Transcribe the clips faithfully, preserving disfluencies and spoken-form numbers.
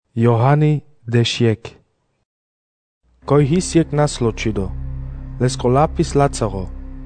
Johani desiek. Koi hisiek nasločido, leskolapis Lazaro.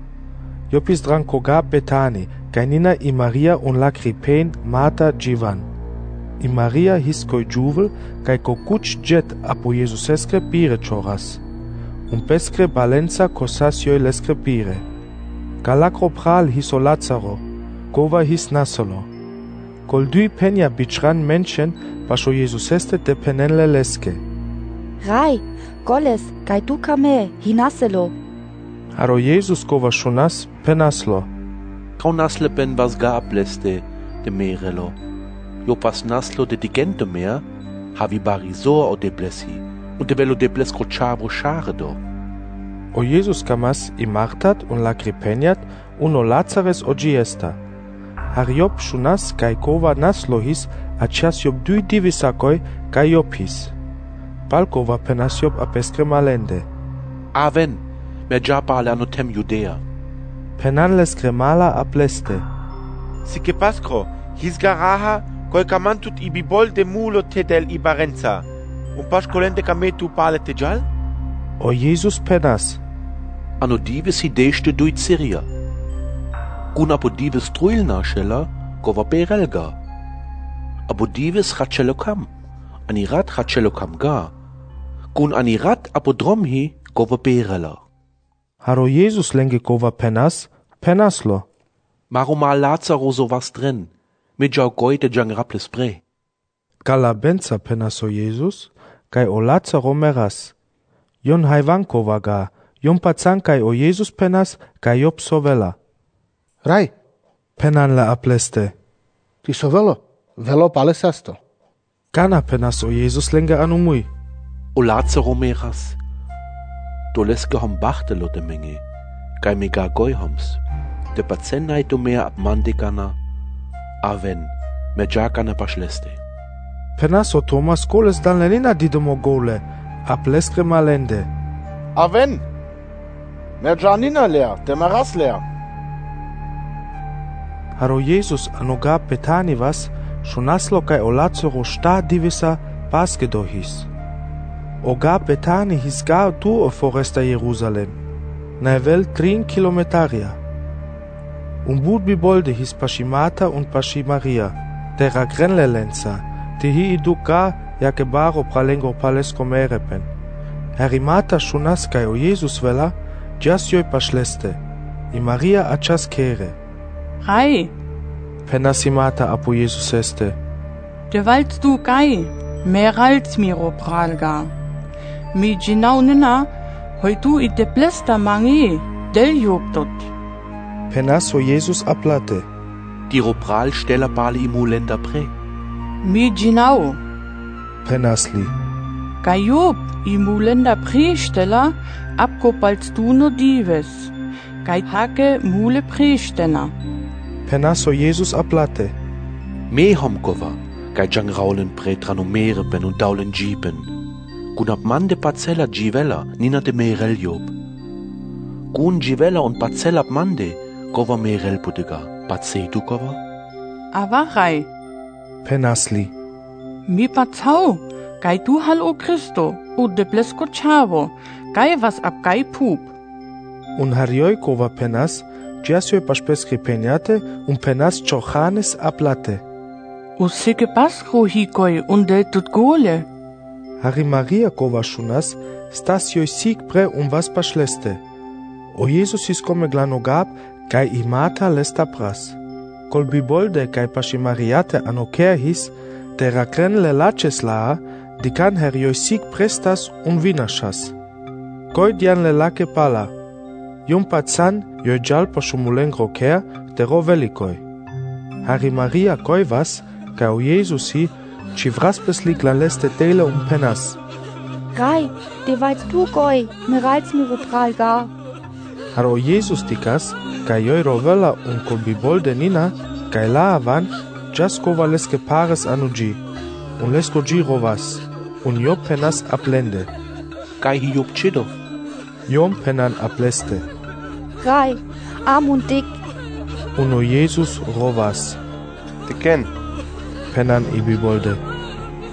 Jopis dran koga Betani, Gainina i Maria un lacripen Marta Givan. I Maria his koi juvel, kai ko kuch jet apo Jesusescre pire choras. Un pescre balenza cosasioi lescre pire. Galacro pral hiso Lazaro, kova his nasolo. Kol dui penia bichran menschen, pasho Jesuseste de penenle leske. Rai, goles, kai tu kame, hinaselo. Haro Jesus kova shunas penaslo. Kau nasle ben was ga ableste de merelo. Jo pas naslo de digente mer, havi barisor o de blessi, und de bello de blesko chavo do. O Jesus kamas i martat un lacripeniat uno Lazares o giesta. Hariop shunas kai kova naslo his acias job dui divisakoi kai job his. Palkova penas job apestre malende. Aven, mer jabale anotem Judea. Penan les cremala apleste. Si che pascro, his garaha, koi kamantut ibibol de mulo tedel ibarenza. Un pascolente kametu pale tejal? O Jesus penas. Ano divis hideste duit Syria. Kun apo divis truilna shella, kova perelga. Apo divis ratchelokam, anirat ratchelokam ga. Kun anirat apo dromhi, kova perela. Haro Jesus lenge kova penas, penaslo. Maroma Lazaro so was drin, mit jau goite jang raples pre. Galabenza penas o Jesus, kai o Lazaro meras. Jon haivan kova ga, jon pazan kai o Jesus penas, kai job sovela. Rai, Penan la apleste. ti sovelo, velo pale sasto. Gana penas o Jesus lenge anumui. O Lazaro meras. Do leske hom bachtelo de menge, kai mega goihoms. De pazenai do mehr ab mandikana, aven, me jakana paschleste. Penas o Thomas koles dan lenina didomo gole, apleskre malende. Aven! Mer janina leer, de maras leer. Haro Jesus anoga Betani vas, shunaslo kai o Lazaro sta divisa baskedo his. Oga Betani his ga tu o foresta Jerusalem, navel trin kilometaria. Un bud bibolde his Pashimata und Pashimaria, terra grenlelenza, te hi iduka jakebaro pralengo palesko merepen. Herimata shunas kai o Jesus vela, jasjoi paschleste, i Maria achas kere. Rai, Penasimata apo Jesus este. de walst du gai, mehr als miro pralga. Mi ginau nina, hoi tu i de plesta mangi, del jobtot. Penas o Jesus aplate. Die Ropral stella bali imulenda pre. Mi ginau, Penasli. gai job i mulenda prestella, abkopalst du no dives. Gai hake mule prestena. Penas o Jesus aplate. Me homkova, kai jang raulen pre tranomere ben und daulen jeepen. Kun ab man de parzella givella, nina de merel job. Kun givella und parzella ab mande, kova merel putega, patse du kova? Aber Rai, Penasli. mi patzau, gai du hal o Christo, u de blesko chavo, gai was ab gai pup. Un harioi kova penas, jasjoi paspeskri peniate, un penas chochanes aplate. U sike paskro hikoi und del tut gole. Hari Maria kova shunas, stasioi sig pre un vas paschleste. O Jesus is come glanogab, kai imata lesta pras. Kol bibolde kai pashimariate anoker his, terra krenle laches laa, dikan herioi sig prestas un vinashas. Koi dian le lake pala. Yom patsan jo jal pashumulen roker, tero velikoi. Hari Maria koi vas, kai o Jesus hi, chivras beslik la leste tele un penas. Rai, de walst du goi, mir als miro pralga. Haro Jesus dikas, kai joi rovela un kol bibolde nina, kai la avan, jas kova leske pares anuji, un lesko gi rovas, un jo penas aplende. Kai hi job chido. Jom penan apleste. Rai, arm und dick. Uno Jesus rovas. Te ken. Penan ibibolde.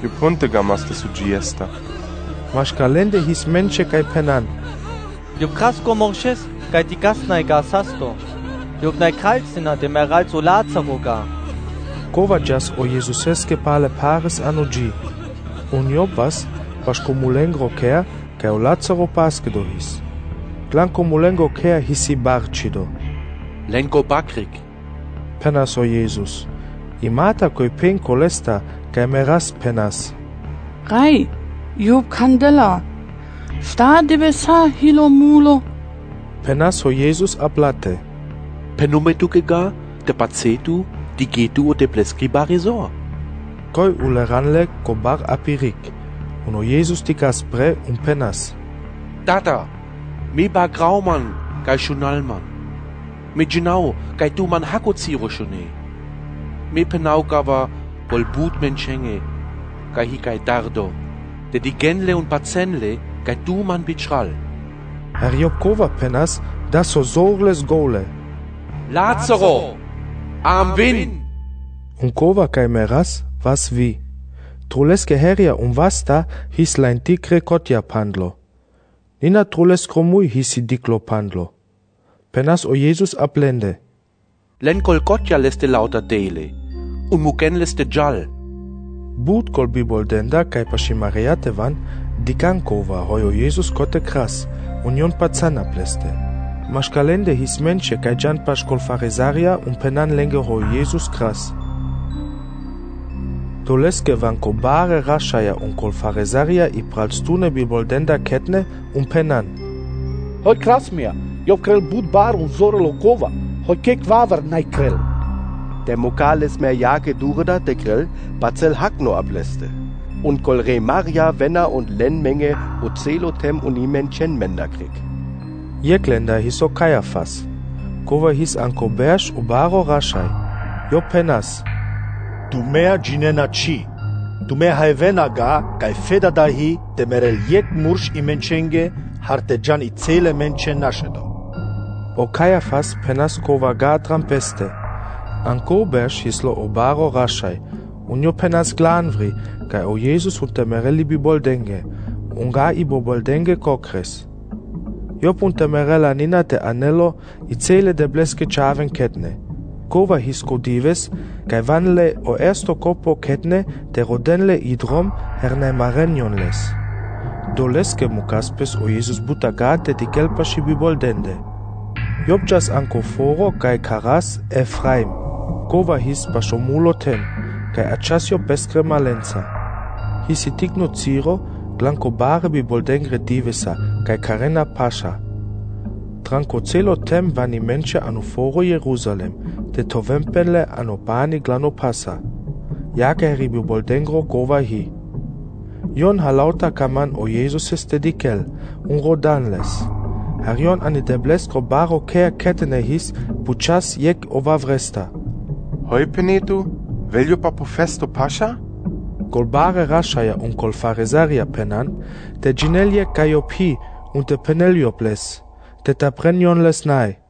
Jo ponte gamaste su giesta. Mas calende his menche kai penan. Jo krasko morches, kai ti kasnai ga sasto. Jo gnai kralsina de meral so Lazaro ga. Kovajas o Jesuseske pale pares anogi. Un jopas, pas comulengro kea, kai o Lazaro paskedo his. Glan comulengro kea hisi barcido. Lengo bakrik. Penas o Jesus. Imata koi pen kolesta, kai meras penas. Rai, Job Candela. Sta deve sa hilo mulo. Penas o Jesus ablate. Penume tu gega, te pacetu, di getu o te plescribare so. Koi uleranle ko bar apirik. Uno Jesus tikas pre un penas. Tata, mi ba grauman, kai shunalman. Mi genau, kai tu man hakociro shune. Mi penau gava pol but menchenge, kai hi kai dardo. De di genle un pazenle, kai tu man bitschral. Herr Job kova penas, da so sorles gole. Lazaro, am Win. Un kova kai meras, was vi. Truleske heria un vasta his la intikre kotja pandlo. Nina trules kromui hisi diklo pandlo. Penas o Jesus ablende. Len kol kotja leste lauter dele, un mugen leste jal. But kol biboldenda kai pashimareate van, dikan kova hoi o Jesus kote kras, un yon patsana pleste. Maschkalende his menche kai jan pas kol farisaria un penan lenge hoi Jesus kras. Toleske van ko bare rashaya un kol farisaria i pralstune biboldenda ketne un penan. Hoj kras mir, jo krel bud bar un zorelo kova, hoj kek waver nai krel. Der Mokales mer jage durda de krel, bacel hakno ableste. Und kol re Maria, Wenner und Lenmenge, ocelotem und imenchen Mender krieg. Jeklenda his o Kajafas. Kova his anko bersh u baro rashai. Jo penas. Du mer ginena chi. Du mer haivena ga, kai feda dahi, de merel jek mursh i menchenge, harte jan i cele menchen nashedo. O Kajafas penas kova ga trampeste. Anko bersh his lo o baro rashai. Un jo penas glanvri, kai o Jesus und de mereli biboldenge. Un ga i biboldenge kokres. Jo punte merela nina te anelo i cele de bleske chaven ketne. Kova hisko dives, kai vanle o ersto kopo ketne te rodenle idrom herne marenjon les. Do leske mukaspes o Jesus butagate di kelpashi biboldende. Jobjas anko foro kai karas Efraim. Kova his pashomulo ten, kai achasio peskre malenza. Hisi tigno ciro, glanko bare biboldengre divesa, kai karena pasha. Tranko celo tem vani menche anu foro Jerusalem, te tovempenle anu bani glano pasa. Jake heri biboldengro kova hi. Jon halauta kaman o Jesus este dikel, un rodanles. Herion ani debleskro baro kea ketene his, puchas jek ova vresta. Hoi penetu, veljo pa po festo pasha? Kol bare rashaya un kol farisaria penan, te ginelje kajop hi un te peneljo ples, te taprenjon les nai.